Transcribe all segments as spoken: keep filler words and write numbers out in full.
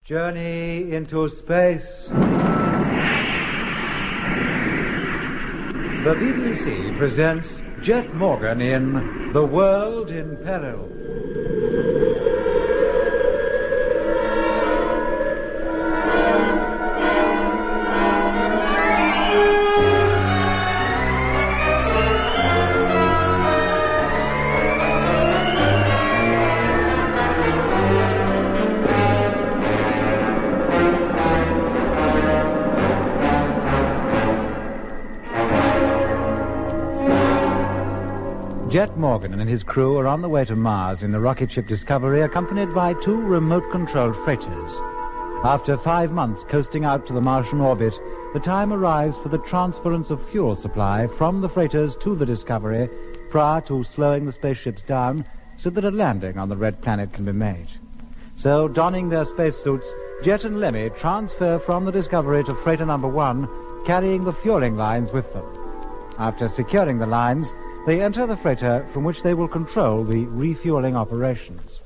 Journey into space. The B B C presents Jet Morgan in The World in Peril. Jet Morgan and his crew are on the way to Mars in the rocket ship Discovery, accompanied by two remote-controlled freighters. After five months coasting out to the Martian orbit, the time arrives for the transference of fuel supply from the freighters to the Discovery prior to slowing the spaceships down so that a landing on the red planet can be made. So, donning their spacesuits, Jet and Lemmy transfer from the Discovery to freighter number one, carrying the fueling lines with them. After securing the lines, they enter the freighter from which they will control the refueling operations.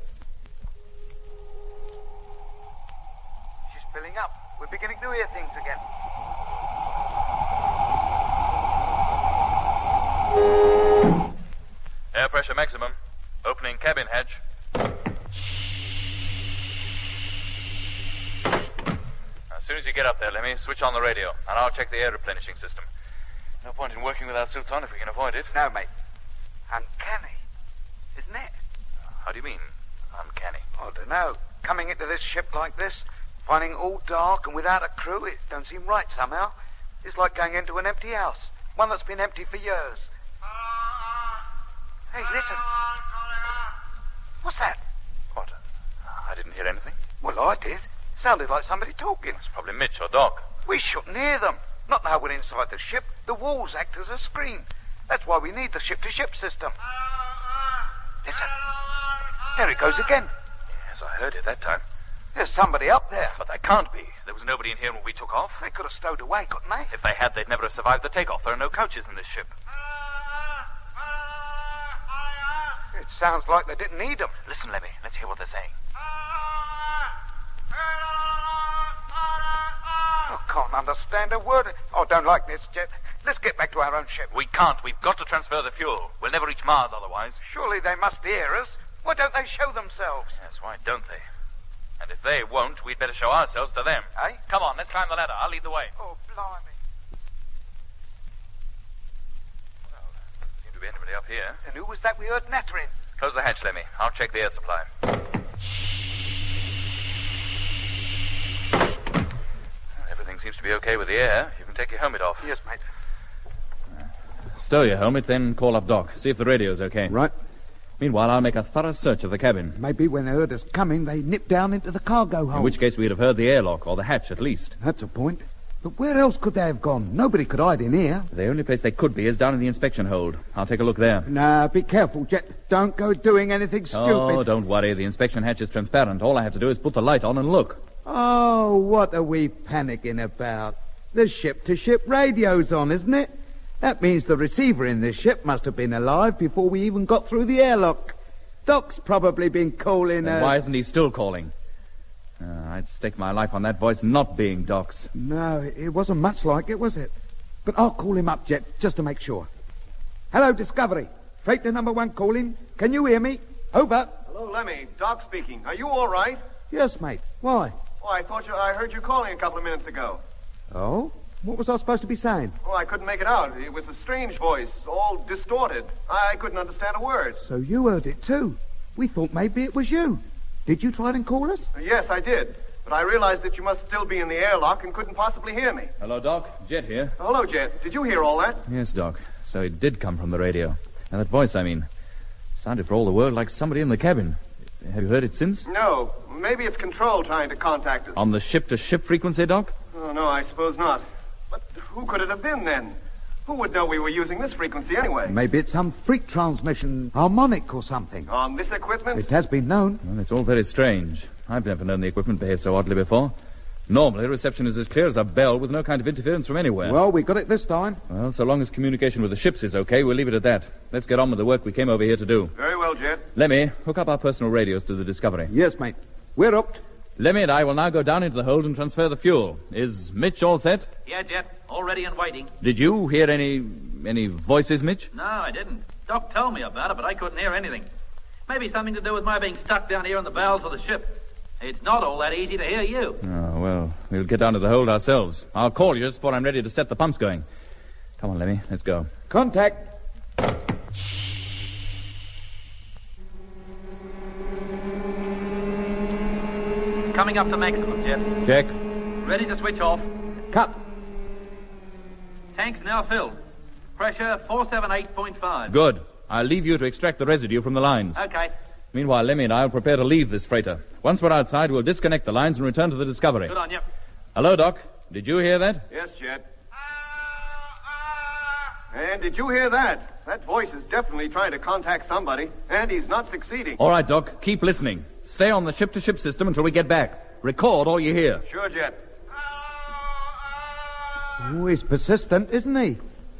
She's filling up. We're beginning to hear things again. Air pressure maximum. Opening cabin hatch. As soon as you get up there, Lemmy, switch on the radio, and I'll check the air replenishing system. No point in working with our suits on if we can avoid it. No, mate. Uncanny, isn't it? How do you mean, uncanny? I don't know. Coming into this ship like this, finding it all dark and without a crew, it don't seem right somehow. It's like going into an empty house, one that's been empty for years. Hey, listen. What's that? What? I didn't hear anything. Well, I did. Sounded like somebody talking. It's probably Mitch or Doc. We shouldn't hear them. Not now we're inside the ship. The walls act as a screen. That's why we need the ship-to-ship system. Listen. There it goes again. Yes, I heard it that time. There's somebody up there. But that can't be. There was nobody in here when we took off. They could have stowed away, couldn't they? If they had, they'd never have survived the takeoff. There are no couches in this ship. It sounds like they didn't need them. Listen, Lemmy. Let's hear what they're saying. I can't understand a word. Oh, don't like this, Jet. Let's get back to our own ship. We can't. We've got to transfer the fuel. We'll never reach Mars otherwise. Surely they must hear us. Why don't they show themselves? Yes, why don't they? And if they won't, we'd better show ourselves to them. Eh? Come on, let's climb the ladder. I'll lead the way. Oh, blimey. Well, there seems to be anybody up here. And who was that we heard nattering? Close the hatch, Lemmy. I'll check the air supply. Everything seems to be okay with the air. You can take your helmet off. Yes, mate. Stow your helmet, then call up Doc. See if the radio's okay. Right. Meanwhile, I'll make a thorough search of the cabin. Maybe when they heard us coming, they nipped down into the cargo hold. In which case we'd have heard the airlock, or the hatch at least. That's a point. But where else could they have gone? Nobody could hide in here. The only place they could be is down in the inspection hold. I'll take a look there. Nah, be careful, Jet. Don't go doing anything stupid. Oh, don't worry. The inspection hatch is transparent. All I have to do is put the light on and look. Oh, what are we panicking about? The ship-to-ship radio's on, isn't it? That means the receiver in this ship must have been alive before we even got through the airlock. Doc's probably been calling Then us. why isn't he still calling? Uh, I'd stake my life on that voice not being Doc's. No, it wasn't much like it, was it? But I'll call him up, Jet, just to make sure. Hello, Discovery. Freighter number one calling. Can you hear me? Over. Hello, Lemmy. Doc speaking. Are you all right? Yes, mate. Why? Oh, I thought you... I heard you calling a couple of minutes ago. Oh? What was I supposed to be saying? Oh, I couldn't make it out. It was a strange voice, all distorted. I couldn't understand a word. So you heard it too. We thought maybe it was you. Did you try and call us? Yes, I did. But I realized that you must still be in the airlock and couldn't possibly hear me. Hello, Doc. Jet here. Hello, Jet. Did you hear all that? Yes, Doc. So it did come from the radio. And that voice, I mean, sounded for all the world like somebody in the cabin. Have you heard it since? No. Maybe it's Control trying to contact us. On the ship-to-ship frequency, Doc? Oh, no, I suppose not. But who could it have been, then? Who would know we were using this frequency anyway? Maybe it's some freak transmission, harmonic or something. On this equipment? It has been known. Well, it's all very strange. I've never known the equipment behave so oddly before. Normally, reception is as clear as a bell with no kind of interference from anywhere. Well, we got it this time. Well, so long as communication with the ships is okay, we'll leave it at that. Let's get on with the work we came over here to do. Very well, Jet. Lemmy, hook up our personal radios to the Discovery. Yes, mate. We're hooked. Lemmy and I will now go down into the hold and transfer the fuel. Is Mitch all set? Yeah, Jet. All ready and waiting. Did you hear any... any voices, Mitch? No, I didn't. Doc told me about it, but I couldn't hear anything. Maybe something to do with my being stuck down here in the bowels of the ship. It's not all that easy to hear you. Oh, well, we'll get down to the hold ourselves. I'll call you just before I'm ready to set the pumps going. Come on, Lemmy, let's go. Contact. Coming up to maximum, Jet. Check. Ready to switch off. Cut. Tanks now filled. Pressure four seventy-eight point five. Good. I'll leave you to extract the residue from the lines. Okay. Meanwhile, Lemmy and I will prepare to leave this freighter. Once we're outside, we'll disconnect the lines and return to the Discovery. Good on you. Hello, Doc. Did you hear that? Yes, Jet. And did you hear that? That voice is definitely trying to contact somebody, and he's not succeeding. All right, Doc. Keep listening. Stay on the ship-to-ship system until we get back. Record all you hear. Sure, Jet. Oh, he's persistent, isn't he?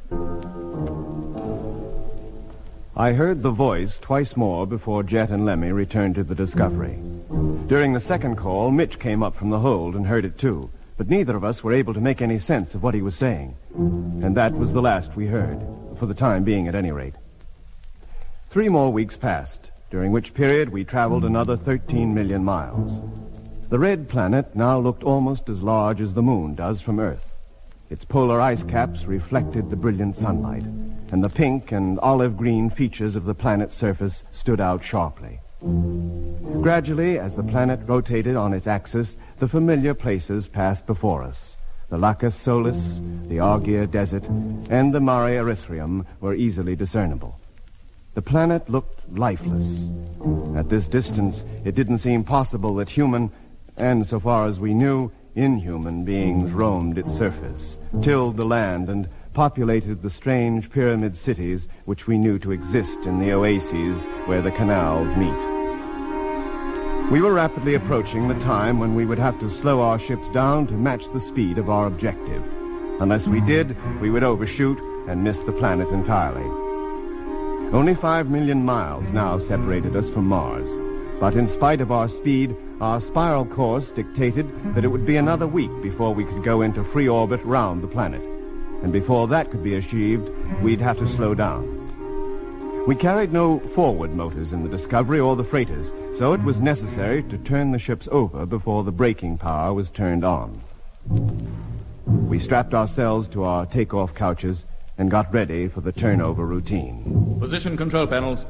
I heard the voice twice more before Jet and Lemmy returned to the Discovery. During the second call, Mitch came up from the hold and heard it too, but neither of us were able to make any sense of what he was saying. And that was the last we heard, for the time being at any rate. Three more weeks passed, during which period we traveled another thirteen million miles. The red planet now looked almost as large as the moon does from Earth. Its polar ice caps reflected the brilliant sunlight, and the pink and olive-green features of the planet's surface stood out sharply. Gradually, as the planet rotated on its axis, the familiar places passed before us. The Lacus Solis, the Argia Desert, and the Mare Erythraeum were easily discernible. The planet looked lifeless. At this distance, it didn't seem possible that human, and so far as we knew, inhuman beings roamed its surface, tilled the land, and populated the strange pyramid cities which we knew to exist in the oases where the canals meet. We were rapidly approaching the time when we would have to slow our ships down to match the speed of our objective. Unless we did, we would overshoot and miss the planet entirely. Only five million miles now separated us from Mars, but in spite of our speed, our spiral course dictated that it would be another week before we could go into free orbit round the planet. And before that could be achieved, we'd have to slow down. We carried no forward motors in the Discovery or the freighters, so it was necessary to turn the ships over before the braking power was turned on. We strapped ourselves to our takeoff couches and got ready for the turnover routine. Position control panels.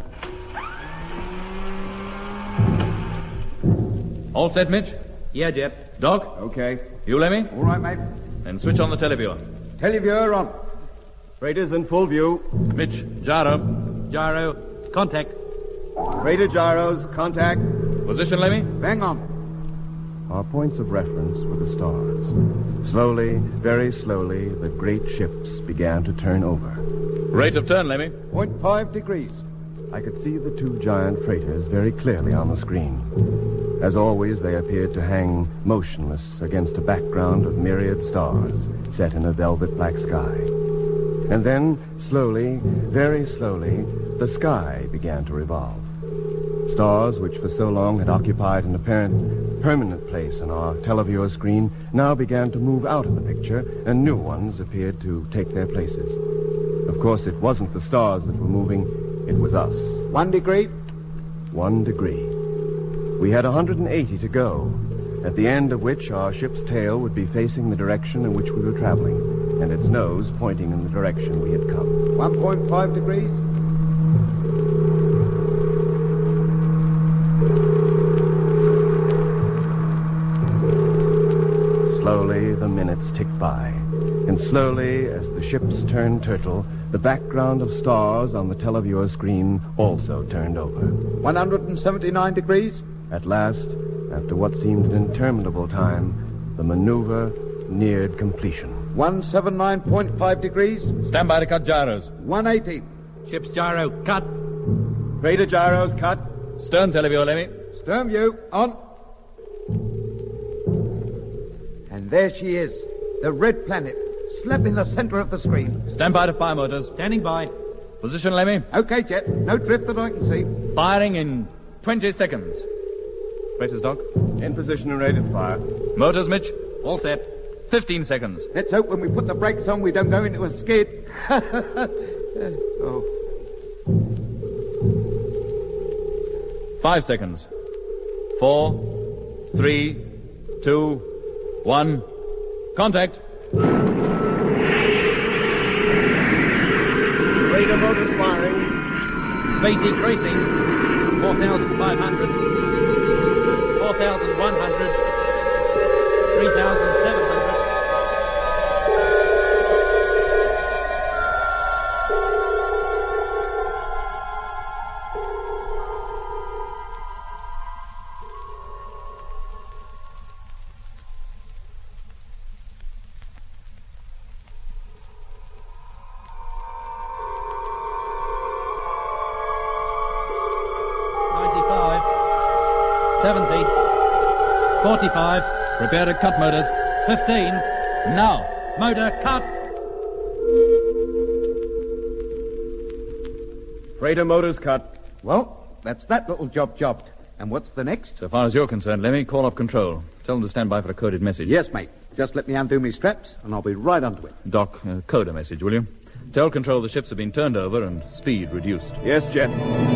All set, Mitch? Yeah, Jet. Doc? Okay. You, Lemmy? All right, mate. And switch on the televiewer. Televiewer on. Freighters in full view. Mitch, gyro. Gyro. Contact. Freighter gyros, contact. Position, Lemmy? Bang on. Our points of reference were the stars. Slowly, very slowly, the great ships began to turn over. Rate of turn, Lemmy. Point five degrees. I could see the two giant freighters very clearly on the screen. As always, they appeared to hang motionless against a background of myriad stars set in a velvet black sky. And then, slowly, very slowly, the sky began to revolve. Stars, which for so long had occupied an apparent permanent place on our televiewer screen, now began to move out of the picture, and new ones appeared to take their places. Of course, it wasn't the stars that were moving, it was us. One degree. One degree. We had one hundred eighty to go, at the end of which our ship's tail would be facing the direction in which we were traveling, and its nose pointing in the direction we had come. One point five degrees. Slowly, the minutes ticked by, and slowly, as the ships turned turtle, the background of stars on the televiewer screen also turned over. One hundred seventy-nine degrees. At last, after what seemed an interminable time, the maneuver neared completion. one seventy-nine point five degrees. Stand by to cut gyros. one eighty. Ship's gyro. Cut. Freighter gyros cut. Stern televiewer, Lemmy. Stern view on. And there she is, the red planet, slap in the center of the screen. Stand by to fire motors. Standing by. Position, Lemmy. Okay, Jet. No drift that I can see. Firing in twenty seconds. Freighters, Doc. In position and ready to fire. Motors, Mitch? All set. Fifteen seconds. Let's hope when we put the brakes on we don't go into a skid. oh. Five seconds. Four, three, two, one. Contact. Raider motors firing. Speed decreasing. four thousand five hundred. four thousand one hundred. three thousand seven hundred. seventy, forty-five, Prepare to cut motors. fifteen, Now. motor cut. Freighter motors cut. Well, that's that little job jobbed. And what's the next? So far as you're concerned, Lemmy, call up control. Tell them to stand by for a coded message. Yes, mate. Just let me undo me straps, and I'll be right onto it. Doc, uh, code a message, will you? Tell control the ships have been turned over and speed reduced. Yes, Jet.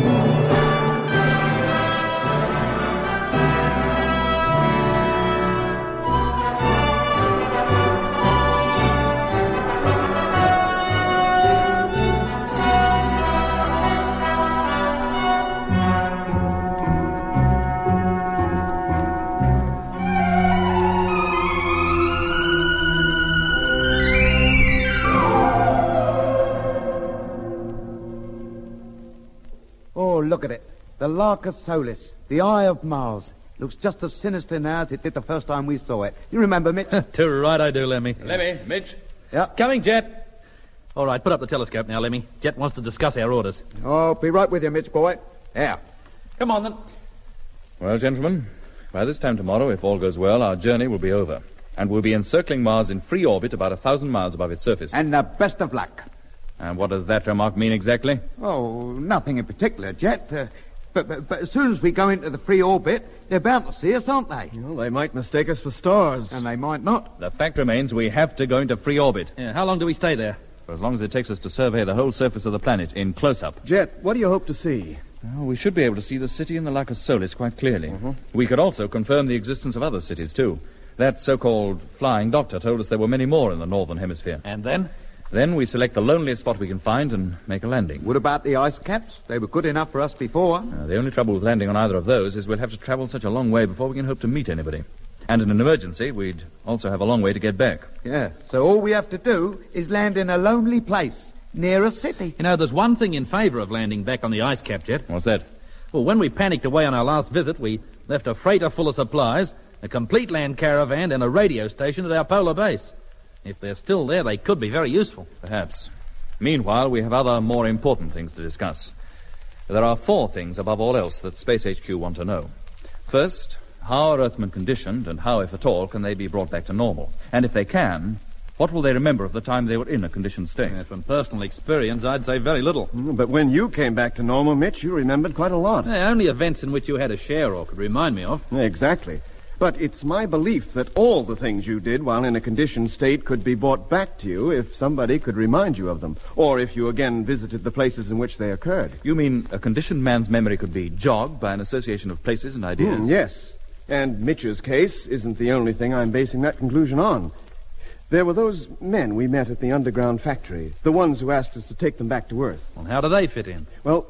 Look at it. The Larcus Solis, the Eye of Mars. Looks just as sinister now as it did the first time we saw it. You remember, Mitch? Too right I do, Lemmy. Lemmy, Mitch. Yeah. Coming, Jet. All right, put up the telescope now, Lemmy. Jet wants to discuss our orders. Oh, be right with you, Mitch, boy. Yeah. Come on, then. Well, gentlemen, by this time tomorrow, if all goes well, our journey will be over. And we'll be encircling Mars in free orbit about a thousand miles above its surface. And the best of luck. And what does that remark mean exactly? Oh, nothing in particular, Jet. Uh, but, but, but as soon as we go into the free orbit, they're bound to see us, aren't they? Well, they might mistake us for stars. And they might not. The fact remains we have to go into free orbit. Yeah, how long do we stay there? For as long as it takes us to survey the whole surface of the planet in close-up. Jet, what do you hope to see? Well, we should be able to see the city in the Larcus Solis quite clearly. Mm-hmm. We could also confirm the existence of other cities, too. That so-called flying doctor told us there were many more in the northern hemisphere. And then? Then we select the loneliest spot we can find and make a landing. What about the ice caps? They were good enough for us before. Uh, the only trouble with landing on either of those is we'll have to travel such a long way before we can hope to meet anybody. And in an emergency, we'd also have a long way to get back. Yeah, so all we have to do is land in a lonely place, near a city. You know, there's one thing in favour of landing back on the ice cap, Jet. What's that? Well, when we panicked away on our last visit, we left a freighter full of supplies, a complete land caravan, and a radio station at our polar base. If they're still there, they could be very useful. Perhaps. Meanwhile, we have other more important things to discuss. There are four things above all else that Space H Q want to know. First, how are Earthmen conditioned, and how, if at all, can they be brought back to normal? And if they can, what will they remember of the time they were in a conditioned state? Yeah, from personal experience, I'd say very little. Mm, But when you came back to normal, Mitch, you remembered quite a lot. Yeah, only events in which you had a share or could remind me of. Exactly. But it's my belief that all the things you did while in a conditioned state could be brought back to you if somebody could remind you of them, or if you again visited the places in which they occurred. You mean a conditioned man's memory could be jogged by an association of places and ideas? Hmm, yes. And Mitch's case isn't the only thing I'm basing that conclusion on. There were those men we met at the underground factory, the ones who asked us to take them back to Earth. Well, how do they fit in? Well,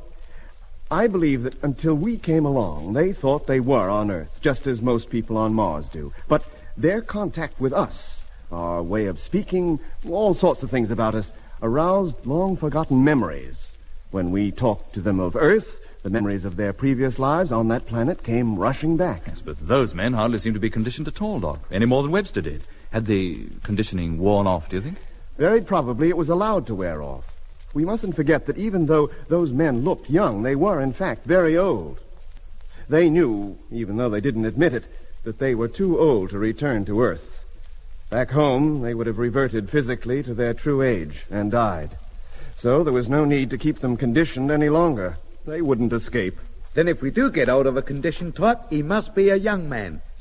I believe that until we came along, they thought they were on Earth, just as most people on Mars do. But their contact with us, our way of speaking, all sorts of things about us, aroused long-forgotten memories. When we talked to them of Earth, the memories of their previous lives on that planet came rushing back. Yes, but those men hardly seem to be conditioned at all, Doc, any more than Webster did. Had the conditioning worn off, do you think? Very probably it was allowed to wear off. We mustn't forget that even though those men looked young, they were, in fact, very old. They knew, even though they didn't admit it, that they were too old to return to Earth. Back home, they would have reverted physically to their true age and died. So there was no need to keep them conditioned any longer. They wouldn't escape. Then if we do get hold of a conditioned type, he must be a young man,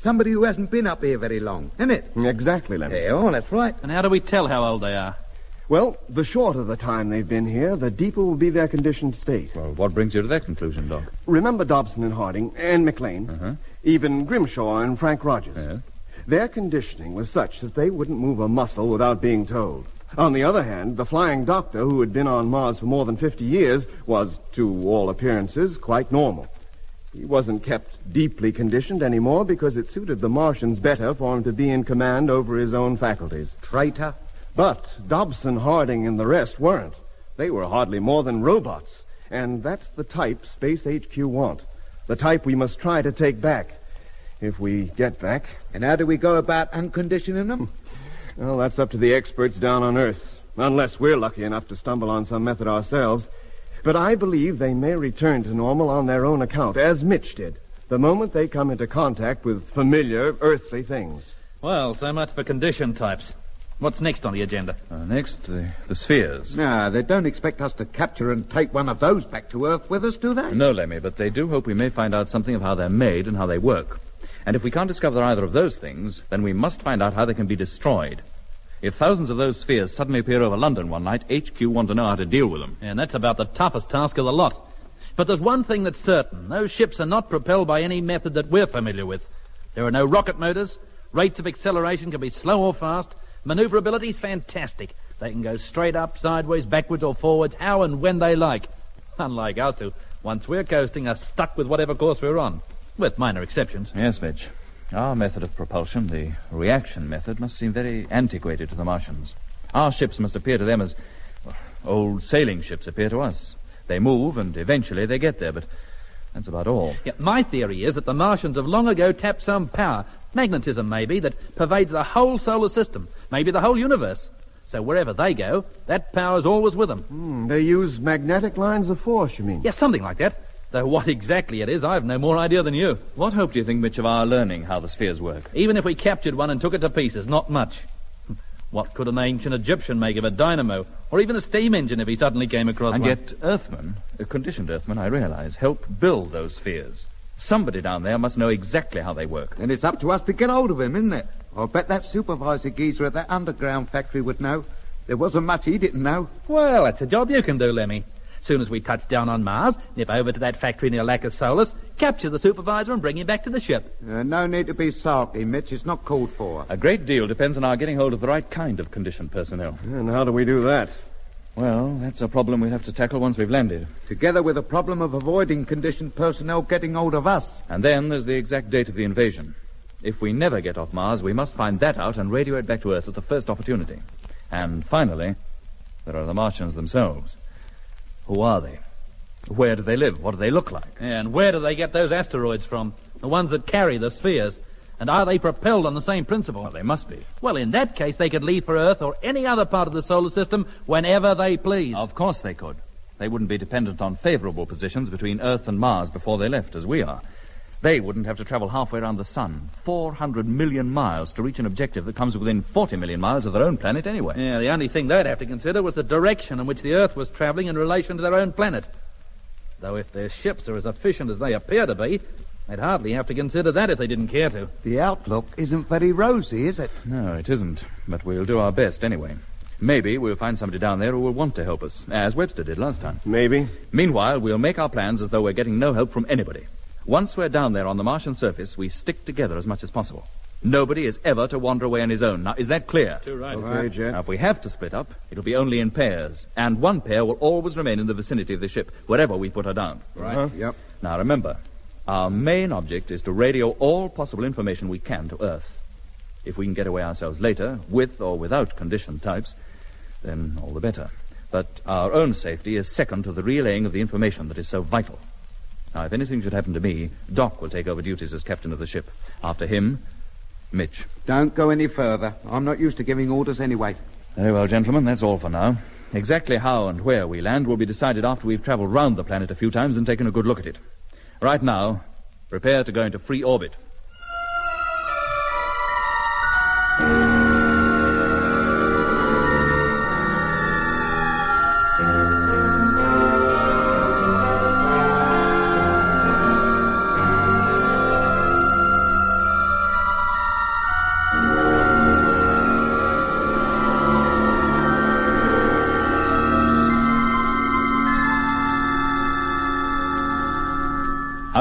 Somebody who hasn't been up here very long, isn't it? Exactly, Lemmy. Yeah, oh, that's right. And how do we tell how old they are? Well, the shorter the time they've been here, the deeper will be their conditioned state. Well, what brings you to that conclusion, Doc? Remember Dobson and Harding and McLean, Uh-huh. even Grimshaw and Frank Rogers. Yes. Their conditioning was such that they wouldn't move a muscle without being told. On the other hand, the flying doctor, who had been on Mars for more than fifty years, was, to all appearances, quite normal. He wasn't kept deeply conditioned anymore because it suited the Martians better for him to be in command over his own faculties. Traitor. But Dobson, Harding, and the rest weren't. They were hardly more than robots. And that's the type Space H Q want. The type we must try to take back. If we get back. And how do we go about unconditioning them? Well, that's up to the experts down on Earth. Unless we're lucky enough to stumble on some method ourselves. But I believe they may return to normal on their own account, as Mitch did, the moment they come into contact with familiar earthly things. Well, so much for condition types. What's next on the agenda? Uh, next, uh, the spheres. No, they don't expect us to capture and take one of those back to Earth with us, do they? No, Lemmy, but they do hope we may find out something of how they're made and how they work. And if we can't discover either of those things, then we must find out how they can be destroyed. If thousands of those spheres suddenly appear over London one night, H Q want to know how to deal with them. And that's about the toughest task of the lot. But there's one thing that's certain. Those ships are not propelled by any method that we're familiar with. There are no rocket motors. Rates of acceleration can be slow or fast. Maneuverability's fantastic. They can go straight up, sideways, backwards or forwards, how and when they like. Unlike us, who, once we're coasting, are stuck with whatever course we're on. With minor exceptions. Yes, Mitch. Our method of propulsion, the reaction method, must seem very antiquated to the Martians. Our ships must appear to them as well, old sailing ships appear to us. They move, and eventually they get there, but that's about all. Yeah, my theory is that the Martians have long ago tapped some power, magnetism maybe, that pervades the whole solar system, maybe the whole universe. So wherever they go, that power's always with them. Hmm, they use magnetic lines of force, you mean? Yeah, something like that. Though what exactly it is, I've no more idea than you. What hope do you think, Mitch, of our learning how the spheres work? Even if we captured one and took it to pieces, not much. What could an ancient Egyptian make of a dynamo, or even a steam engine if he suddenly came across and one? yet Earthmen, uh, conditioned Earthmen, I realize, help build those spheres. Somebody down there must know exactly how they work. And it's up to us to get hold of him, isn't it? I'll bet that supervisor geezer at that underground factory would know. There wasn't much he didn't know. Well, that's a job you can do, Lemmy. Soon as we touch down on Mars, nip over to that factory near Lacus Solus, capture the supervisor and bring him back to the ship. Uh, no need to be sulky, Mitch. It's not called for. A great deal depends on our getting hold of the right kind of conditioned personnel. And how do we do that? Well, that's a problem we'll have to tackle once we've landed. Together with the problem of avoiding conditioned personnel getting hold of us. And then there's the exact date of the invasion. If we never get off Mars, we must find that out and radio it back to Earth at the first opportunity. And finally, there are the Martians themselves. Who are they? Where do they live? What do they look like? And where do they get those asteroids from? The ones that carry the spheres. And are they propelled on the same principle? Well, they must be. Well, in that case, they could leave for Earth or any other part of the solar system whenever they please. Of course they could. They wouldn't be dependent on favorable positions between Earth and Mars before they left, as we are. They wouldn't have to travel halfway around the sun, four hundred million miles, to reach an objective that comes within forty million miles of their own planet anyway. Yeah, the only thing they'd have to consider was the direction in which the Earth was traveling in relation to their own planet. Though if their ships are as efficient as they appear to be, they'd hardly have to consider that if they didn't care to. The outlook isn't very rosy, is it? No, it isn't. But we'll do our best anyway. Maybe we'll find somebody down there who will want to help us, as Webster did last time. Maybe. Meanwhile, we'll make our plans as though we're getting no help from anybody. Once we're down there on the Martian surface, we stick together as much as possible. Nobody is ever to wander away on his own. Now, is that clear? Too right. Okay, Jet. Now, if we have to split up, it'll be only in pairs. And one pair will always remain in the vicinity of the ship, wherever we put her down. Right. Uh-huh. Yep. Now, remember, our main object is to radio all possible information we can to Earth. If we can get away ourselves later, with or without conditioned types, then all the better. But our own safety is second to the relaying of the information that is so vital. Now, if anything should happen to me, Doc will take over duties as captain of the ship. After him, Mitch. Don't go any further. I'm not used to giving orders anyway. Very well, gentlemen, that's all for now. Exactly how and where we land will be decided after we've traveled round the planet a few times and taken a good look at it. Right now, prepare to go into free orbit.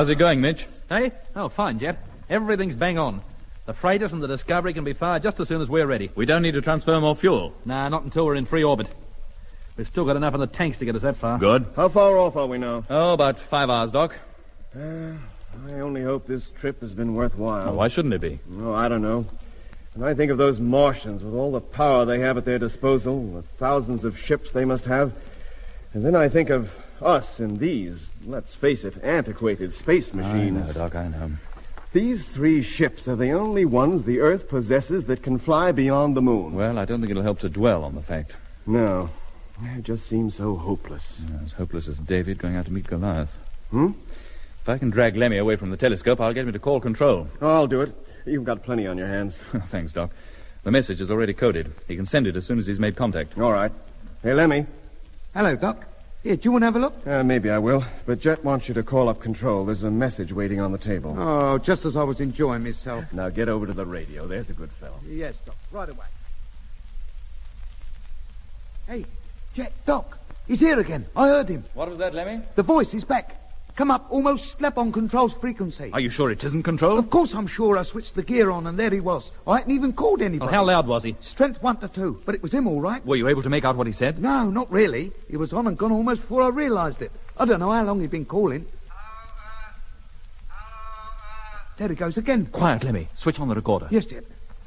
How's it going, Mitch? Hey? Oh, fine, Jet. Everything's bang on. The freighters and the Discovery can be fired just as soon as we're ready. We don't need to transfer more fuel. Nah, not until we're in free orbit. We've still got enough in the tanks to get us that far. Good. How far off are we now? Oh, about five hours, Doc. Uh, I only hope this trip has been worthwhile. Oh, why shouldn't it be? Oh, I don't know. When I think of those Martians with all the power they have at their disposal, the thousands of ships they must have, and then I think of us and these, let's face it, antiquated space machines. I know, Doc, I know. These three ships are the only ones the Earth possesses that can fly beyond the moon. Well, I don't think it'll help to dwell on the fact. No. It just seems so hopeless. Yeah, as hopeless as David going out to meet Goliath. Hmm? If I can drag Lemmy away from the telescope, I'll get him to call control. Oh, I'll do it. You've got plenty on your hands. Thanks, Doc. The message is already coded. He can send it as soon as he's made contact. All right. Hey, Lemmy. Hello, Doc. Here, do you want to have a look? Uh, maybe I will. But Jet wants you to call up control. There's a message waiting on the table. Oh, just as I was enjoying myself. Now get over to the radio. There's a good fellow. Yes, Doc. Right away. Hey, Jet, Doc. He's here again. I heard him. What was that, Lemmy? The voice is back. Come up, almost slap on Control's frequency. Are you sure it isn't Control? Of course I'm sure. I switched the gear on and there he was. I hadn't even called anybody. Well, how loud was he? Strength one to two, but it was him all right. Were you able to make out what he said? No, not really. He was on and gone almost before I realised it. I don't know how long he'd been calling. There he goes again. Quiet, Lemmy. Switch on the recorder. Yes, Jet.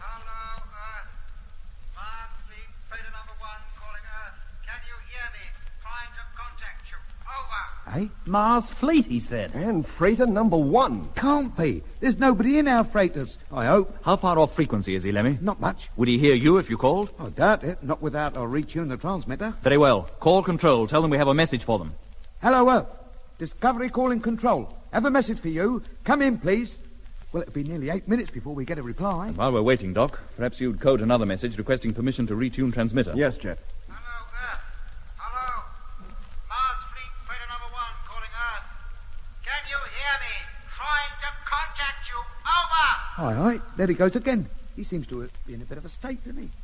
Hey? Mars Fleet, he said. And freighter number one. Can't be. There's nobody in our freighters, I hope. How far off frequency is he, Lemmy? Not much. Would he hear you if you called? I doubt it. Not without I'll retune the transmitter. Very well. Call Control. Tell them we have a message for them. Hello, Earth. Discovery calling Control. Have a message for you. Come in, please. Well, it'll be nearly eight minutes before we get a reply. While we're waiting, Doc, perhaps you'd code another message requesting permission to retune transmitter. Yes, Jet. Aye, aye. There he goes again. He seems to be in a bit of a state, doesn't he?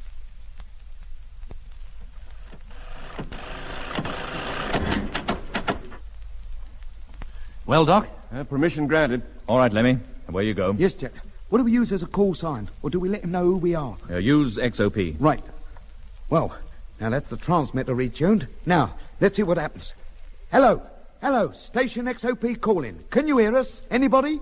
Well, Doc? Uh, permission granted. All right, Lemmy. Away you go. Yes, Jet. What do we use as a call sign? Or do we let him know who we are? Uh, use X O P. Right. Well, now that's the transmitter retuned. Now, let's see what happens. Hello. Hello. Station X O P calling. Can you hear us? Anybody?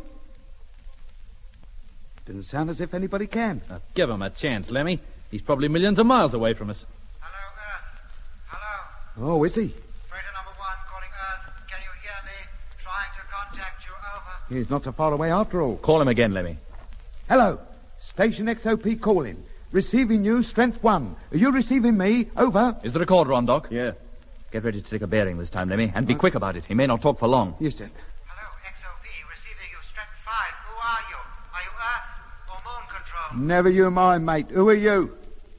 Didn't sound as if anybody can. Uh, give him a chance, Lemmy. He's probably millions of miles away from us. Hello, Earth. Hello. Oh, is he? Freighter number one calling Earth. Can you hear me? Trying to contact you. Over. He's not so far away after all. Call him again, Lemmy. Hello. Station X O P calling. Receiving you, strength one. Are you receiving me? Over. Is the recorder on, Doc? Yeah. Get ready to take a bearing this time, Lemmy, and be quick about it. He may not talk for long. Yes, Jet. Hello, X O P. Receiving you, strength five. Who are you? Are you Earth or Moon Control? Never you mind, mate. Who are you?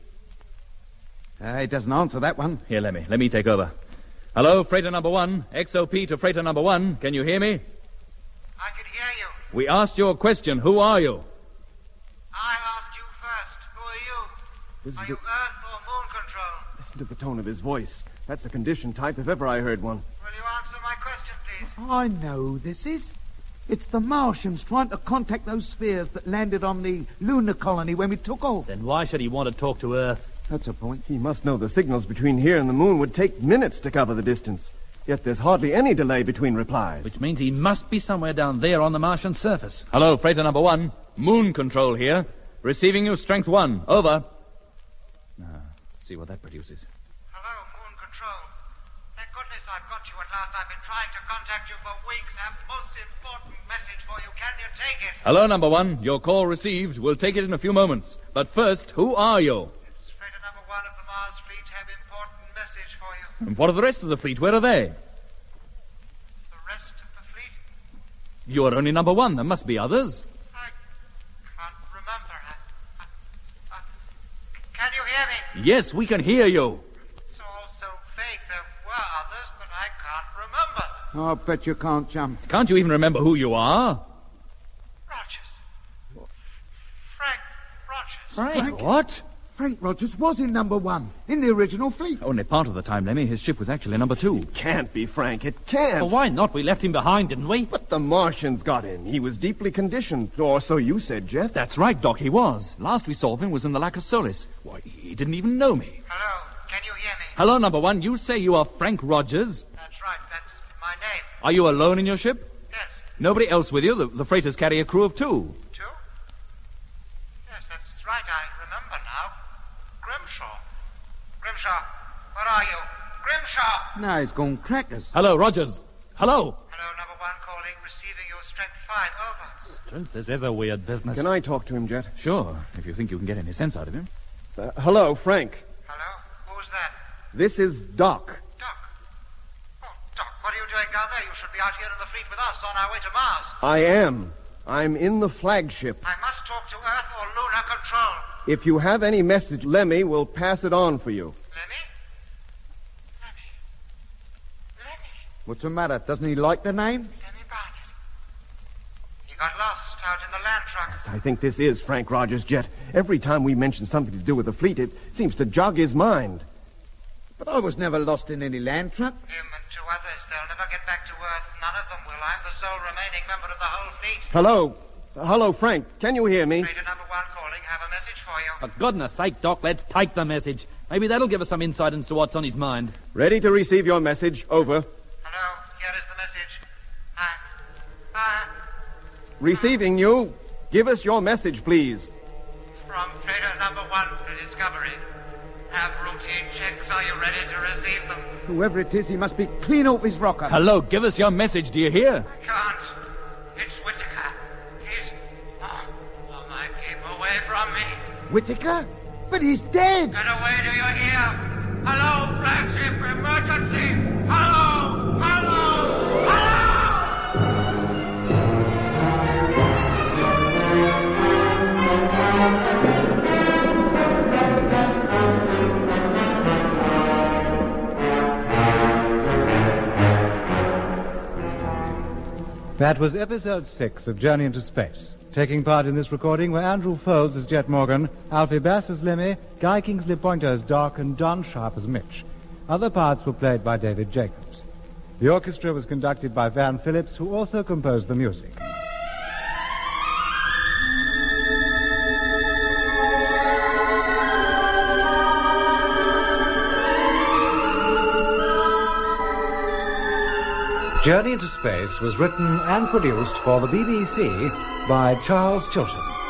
Uh, he doesn't answer that one. Here, Lemmy. Let me take over. Hello, freighter number one. X O P to freighter number one. Can you hear me? I can hear you. We asked you a question. Who are you? I asked you first. Who are you? Listen Are to, you Earth or Moon Control? listen to the tone of his voice. That's a condition type if ever I heard one. Will you answer my question, please? I know who this is. It's the Martians trying to contact those spheres that landed on the lunar colony when we took off. Then why should he want to talk to Earth? That's a point. He must know the signals between here and the moon would take minutes to cover the distance. Yet there's hardly any delay between replies. Which means he must be somewhere down there on the Martian surface. Hello, freighter number one. Moon Control here. Receiving you, strength one. Over. Now, see what that produces. Hello, Moon Control. Thank goodness I've got you at last. I've been trying to contact you for weeks. I have a most important message for you. Can you take it? Hello, number one. Your call received. We'll take it in a few moments. But first, who are you? It's freighter number one of the Mars fleet. Have important message for you. And what are the rest of the fleet? Where are they? The rest of the fleet? You are only number one. There must be others. I can't remember. I, I, I, can you hear me? Yes, we can hear you. It's all so vague. There were others, but I can't remember them. I bet you can't jump. Can't you even remember who you are? Rogers. Frank Rogers. Frank? What? Frank Rogers was in number one, in the original fleet. Only part of the time, Lemmy. His ship was actually number two. Can't be, Frank. It can't. Well, why not? We left him behind, didn't we? But the Martians got him. He was deeply conditioned, or so you said, Jet. That's right, Doc, he was. Last we saw of him was in the Lacosolis. Why, he didn't even know me. Hello, can you hear me? Hello, number one. You say you are Frank Rogers? That's right, that's my name. Are you alone in your ship? Yes. Nobody else with you? The, the freighters carry a crew of two. Two? Yes, that's right, I remember now. Grimshaw. Grimshaw, where are you? Grimshaw! Now he's gone crackers. Hello, Rogers. Hello. Hello, number one calling, receiving your strength five, over. Strength, this is a weird business. Can I talk to him, Jet? Sure, if you think you can get any sense out of him. Uh, hello, Frank. Hello, who's that? This is Doc. Doc. Oh, Doc, what are you doing down there? You should be out here in the fleet with us on our way to Mars. I am. I'm in the flagship. I must talk to Earth or Lunar Control. If you have any message, Lemmy will pass it on for you. Lemmy? Lemmy? Lemmy? What's the matter? Doesn't he like the name? Lemmy Barnett. He got lost out in the land truck. I think this is Frank Rogers' jet. Every time we mention something to do with the fleet, it seems to jog his mind. But I was never lost in any land truck. Him and two others, they'll never get back to Earth. None of them will. I'm the sole remaining member of the whole fleet. Hello. Hello, Frank. Can you hear me? Trader number one calling. Have a message for you. For goodness sake, Doc, let's take the message. Maybe that'll give us some insight into what's on his mind. Ready to receive your message. Over. Hello, here is the message. Hi. Hi. Receiving you. Give us your message, please. From Trader number one to Discovery. Have routine checks. Are you ready to receive them? Whoever it is, he must be clean off his rocker. Hello, give us your message, do you hear? I can't. It's Whitaker. He's... Oh, oh my, keep away from me. Whitaker? But he's dead. Get away, do you hear? Hello, flagship emergency. Hello, hello, hello! That was episode six of Journey into Space. Taking part in this recording were Andrew Folds as Jet Morgan, Alfie Bass as Lemmy, Guy Kingsley Pointer as Doc, and Don Sharp as Mitch. Other parts were played by David Jacobs. The orchestra was conducted by Van Phillips, who also composed the music. Journey into Space was written and produced for the B B C by Charles Chilton.